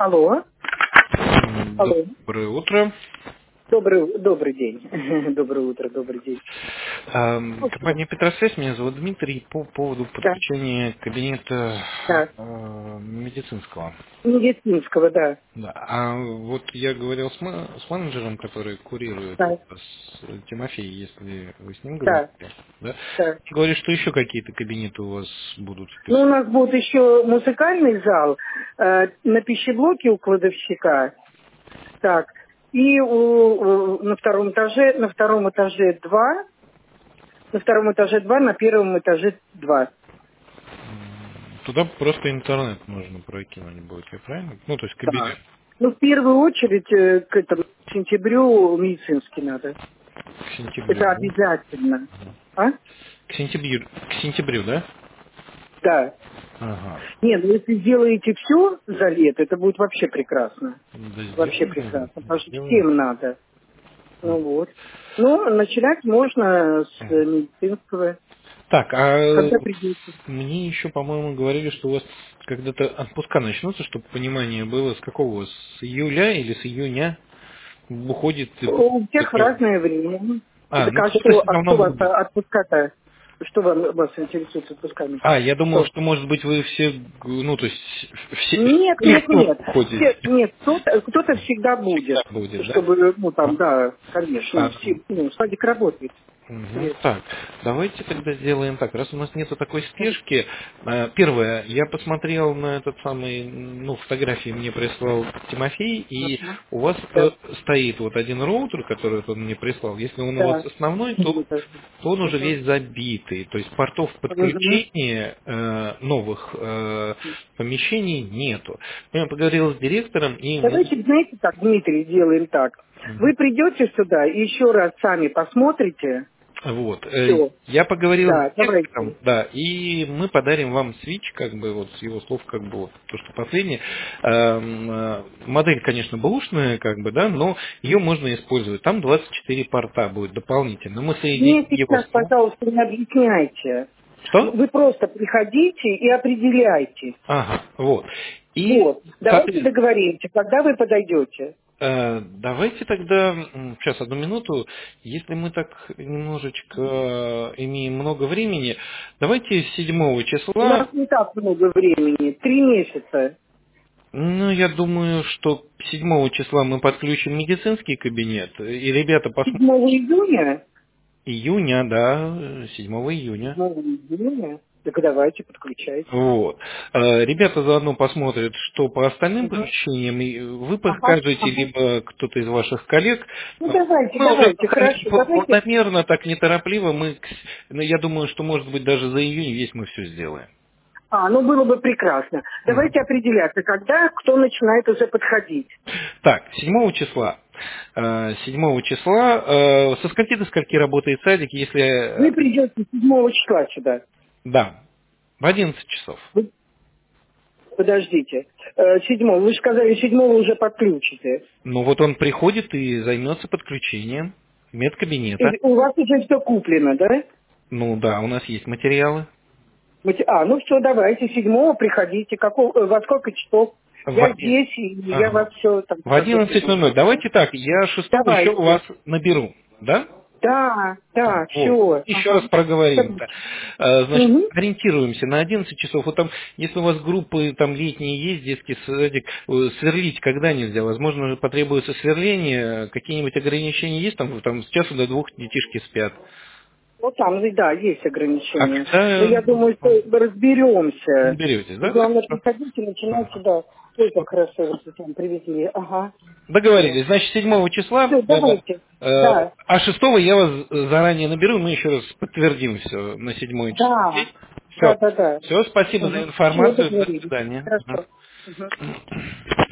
Алло. Алло. Доброе утро. Добрый день. Доброе утро, добрый день. Компания Петросвязь, меня зовут Дмитрий, по поводу Да. подключения кабинета Да. медицинского. Медицинского, да. Да. А вот я говорил с менеджером, который курирует Да. Тимофей, если вы с ним говорите. Да. Да? Да. Говорит, что еще какие-то кабинеты у вас будут Ну, у вписаны. нас будет еще музыкальный зал на пищеблоке у кладовщика. Так. И на втором этаже два. На втором этаже два, на первом этаже два. Туда просто интернет нужно прокинуть будет, я правильно? Ну, то есть Да. кабинет. Ну, в первую очередь, к сентябрю медицинский надо. К сентябрю, Это да? обязательно. А? К сентябрю, да? Да. Ага. Нет, ну если сделаете все за лето, это будет вообще прекрасно. Да, Вообще сделаем. прекрасно. Потому что Сделаем. всем надо. Ну вот. Но начинать можно с медицинского. Так, а Когда придете? мне еще, по-моему, говорили, что у вас когда-то отпуска начнутся, чтобы понимание было, с какого у вас, с июля или с июня уходит... У всех в разное время. А, Так ну а кто-то что, все равно у вас будет. отпуска-то? Что вас интересует с отпусками? Я думал, Что? что, может быть, вы все, ну, то есть, все Нет, нет, нет. уходите. Нет, кто-то всегда будет. Всегда будет, да? Чтобы, ну там, да, конечно, А, садик работает. Мгм. Привет. Так, давайте тогда сделаем так. Раз у нас нету такой спешки, первое, я посмотрел на этот самый, ну, фотографии мне прислал Тимофей, и Ага. у вас Да, стоит вот один роутер, который вот он мне прислал. Если он у вас да. основной, то, Вот. то он уже Мгм. весь забитый. То есть портов Мгм. подключения новых помещений нету. Я поговорил с директором, и мы... Давайте, знаете, так, Дмитрий, сделаем так. Мгм. Вы придете сюда и еще раз сами посмотрите. Вот. Все. Я поговорил Да, с директором, давайте. да, и мы подарим вам Switch, как бы, вот с его слов, как бы, вот, то, что последнее. Модель, конечно, бэушная, как бы, да, но ее можно использовать. Там 24 порта будет дополнительно. Мы соединим Мне его сейчас, с... пожалуйста, не объясняйте. Что? Вы просто приходите и определяйте. Ага, вот. И, Вот. Давайте соответственно, договоримся, когда вы подойдете. давайте тогда, сейчас, одну минуту, если мы так немножечко имеем много времени, давайте 7 У числа, нас не так много времени. 3 месяца. ну, я думаю, что 7 числа мы подключим медицинский кабинет, и ребята 7 посмотрят июня. июня, да, 7 июня. 7 июня. Так давайте, подключайте. Вот. Ребята заодно посмотрят, что по остальным Угу. помещениям, и вы Ага, покажете, ага. либо кто-то из ваших коллег. Ну давайте, Мы уже давайте, хорошо, давайте. планомерно, так неторопливо, ну, я думаю, что, может быть, даже за июнь весь мы все сделаем. Ну было бы прекрасно. Мгм. Давайте определяться, когда кто начинает уже подходить. Так, 7 числа. 7 числа, со скольки до скольки работает садик, если... Вы придете 7 числа сюда. Да, в 11 часов. Вы- Подождите. 7. Вы же сказали, 7 уже подключите. Ну вот он приходит и займется подключением медкабинета. И у вас уже все куплено, да? Ну да, у нас есть материалы. Ну все, давайте, 7 приходите. Во сколько часов? В, Я оди- здесь, и я ага. вас все там В в предупрежу. 11:00. Давайте так, я 6 еще вас Давайте. наберу, да? Да, Так, да, вот. все. Еще раз Ага. проговорим. Да. Значит, Угу. ориентируемся на 11 часов. Вот там, если у вас группы там летние есть, детский садик, сверлить когда нельзя? Возможно, потребуется сверление, какие-нибудь ограничения есть? Там с часу до 2 детишки спят. Вот там, да, есть А ограничения. Но когда я думаю, что разберемся. беретесь, Вы, да? главное, приходите, начинайте, Ага. да. Ой, как хорошо, вот вы там привезли. Ага. Все. Договорились. Значит, 7 числа, Все, давайте. Да. а 6 я вас заранее наберу, мы еще раз подтвердим все на 7 число. Да. Все. Да, да, да. Все, спасибо за Угу. Все, информацию. До договорились. свидания. Хорошо. Угу. Мгм.